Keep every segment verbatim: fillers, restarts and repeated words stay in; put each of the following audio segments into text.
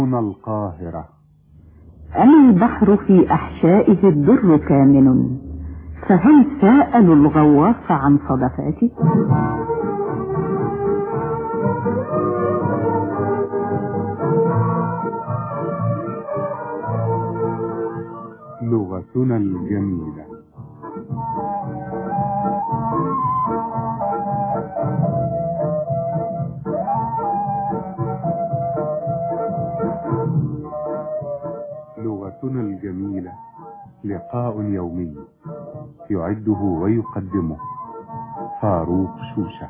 هنا القاهرة. أما البحر في أحشائه الدر كامن، فهل سألوا الغواص عن صدفاته؟ لغتنا الجميلة. لغتنا الجميلة لقاء يومي يعده ويقدمه فاروق شوشة.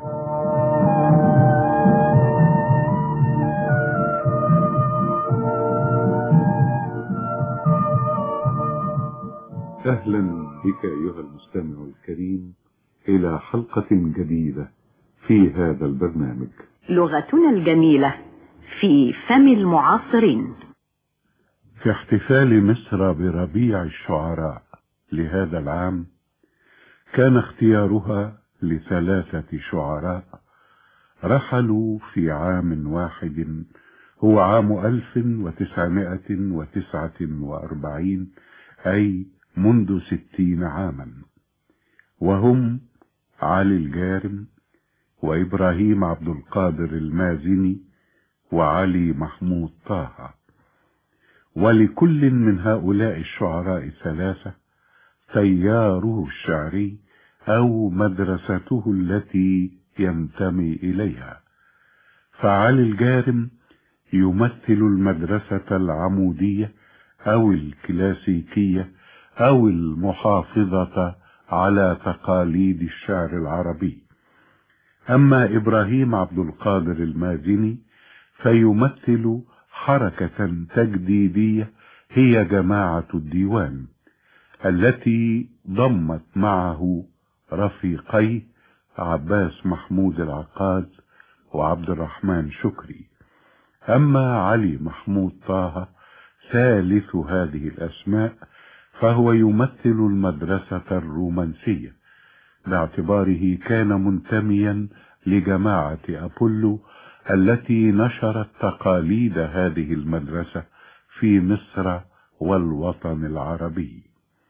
أهلا بك أيها المستمع الكريم إلى حلقة جديدة في هذا البرنامج لغتنا الجميلة في فم المعاصرين. في احتفال مصر بربيع الشعراء لهذا العام، كان اختيارها لثلاثة شعراء رحلوا في عام واحد، هو عام ألف وتسعمائة وتسعة وأربعين، أي منذ ستين عاما، وهم علي الجارم وإبراهيم عبد القادر المازني وعلي محمود طه. ولكل من هؤلاء الشعراء الثلاثة تياره الشعري أو مدرسته التي ينتمي إليها. فعلي الجارم يمثل المدرسة العمودية أو الكلاسيكية أو المحافظة على تقاليد الشعر العربي. أما إبراهيم عبد القادر المازني فيمثل حركة تجديدية هي جماعة الديوان، التي ضمت معه رفيقيه عباس محمود العقاد وعبد الرحمن شكري. أما علي محمود طه ثالث هذه الأسماء فهو يمثل المدرسة الرومانسية، باعتباره كان منتميا لجماعة أبولو التي نشرت تقاليد هذه المدرسة في مصر والوطن العربي.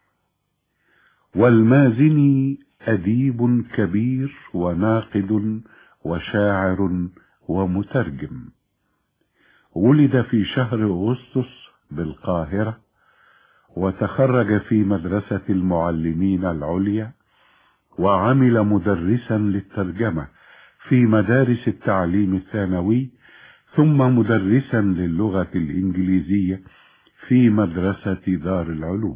والمازني أديب كبير وناقد وشاعر ومترجم، ولد في شهر أغسطس بالقاهرة، وتخرج في مدرسة المعلمين العليا، وعمل مدرسا للترجمة في مدارس التعليم الثانوي، ثم مدرسا للغة الإنجليزية في مدرسة دار العلوم.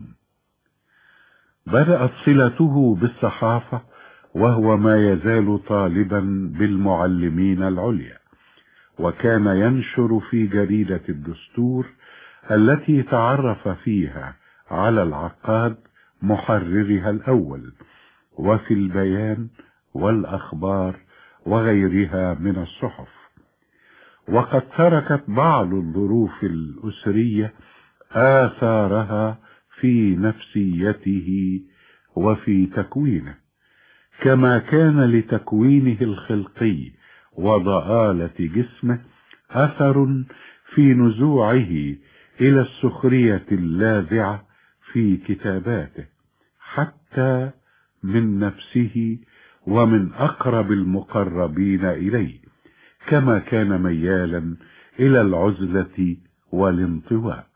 بدأت صلته بالصحافة وهو ما يزال طالبا بالمعلمين العليا، وكان ينشر في جريدة الدستور التي تعرف فيها على العقاد محررها الأول، وفي البيان والأخبار وغيرها من الصحف. وقد تركت بعض الظروف الأسرية آثارها في نفسيته وفي تكوينه، كما كان لتكوينه الخلقي وضآلة جسمه أثر في نزوعه إلى السخرية اللاذعة في كتاباته، حتى من نفسه ومن أقرب المقربين إليه، كما كان ميالا إلى العزلة والانطواء.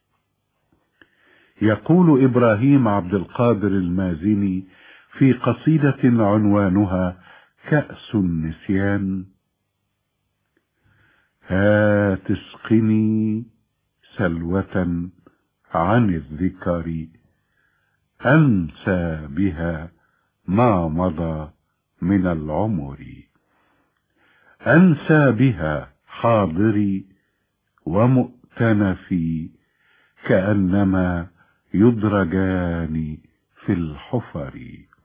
يقول إبراهيم عبد القادر المازني في قصيدة عنوانها كأس النسيان: ها تسقني سلوة عن الذكر، أنسى بها ما مضى من العمر، أنسى بها حاضري ومؤتنفي، كأنما يدرجان في الحفر،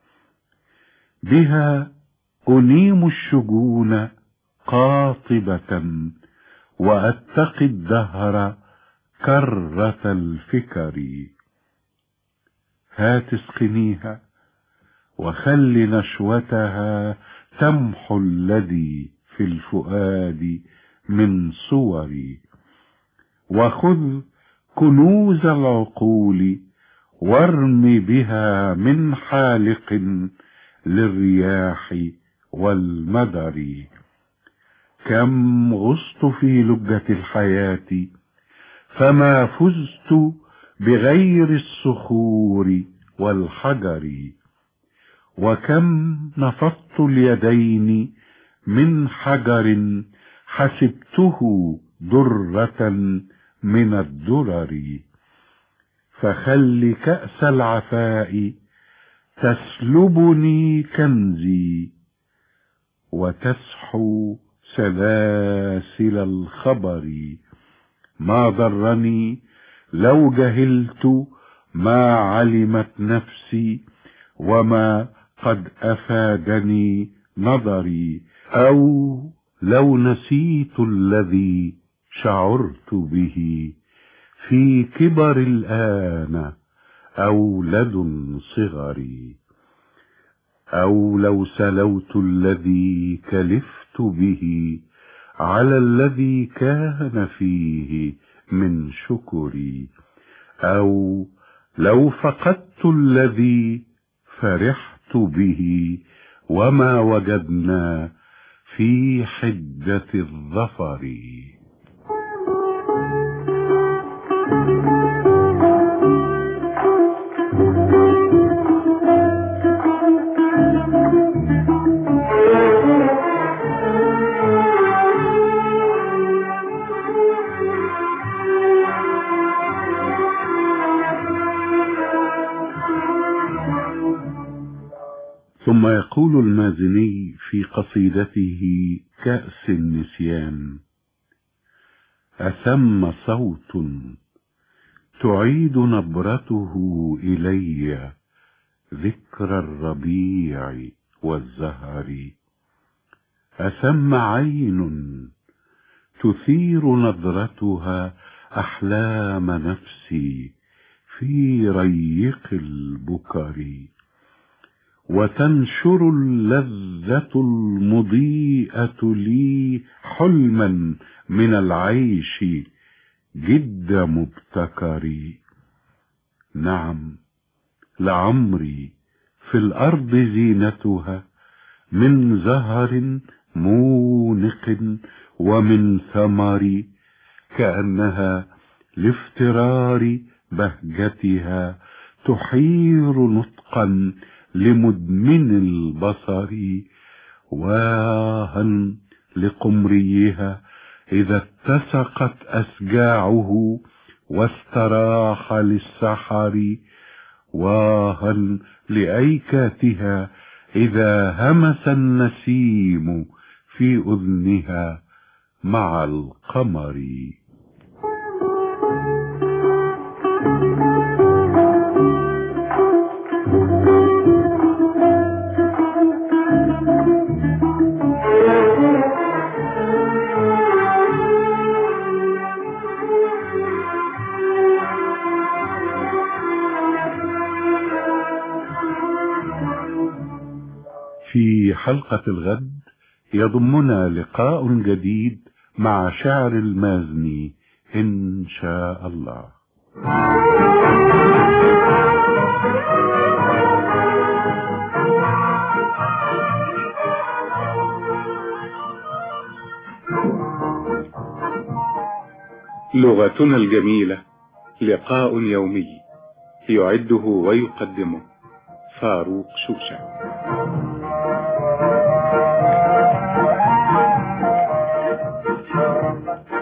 بها أنيم الشجون قاطبة، وأتقي الدهر كرة الفكر. ها تسقنيها وخل نشوتها تمحو الذي في الفؤاد من صوري، وخذ كنوز العقول وارم بها من حالق للرياح والمدر. كم غصت في لجة الحياة فما فزت بغير الصخور والحجر، وكم نفضت اليدين من حجر حسبته درة من الدرر. فخل كأس العفاء تسلبني كنزي وتسحو سلاسل الخبر. ما ضرني لو جهلت ما علمت نفسي وما قد أفادني نظري، أو لو نسيت الذي شعرت به في كبر الآن أو لدن صغري، أو لو سلوت الذي كلفت به على الذي كان فيه من شكري، أو لو فقدت الذي فرحت به وما وجدنا في حدة الظفر. ثم يقول المازني في قصيدته كأس النسيان: أثم صوت تعيد نبرته إلي ذكر الربيع والزهر، أثم عين تثير نظرتها أحلام نفسي في ريق البكر، وتنشر اللذة المضيئة لي حلما من العيش جد مبتكري. نعم لعمري في الأرض زينتها من زهر مونق ومن ثمر، كأنها لافترار بهجتها تحير نطقا لمدمن البصر. واها لقمريها إذا اتسقت أسجاعه واستراح للسحر، واها لأيكاتها إذا همس النسيم في أذنها مع القمر. في حلقة الغد يضمنا لقاء جديد مع شعر المازني إن شاء الله. لغتنا الجميلة لقاء يومي يعده ويقدمه فاروق شوشة.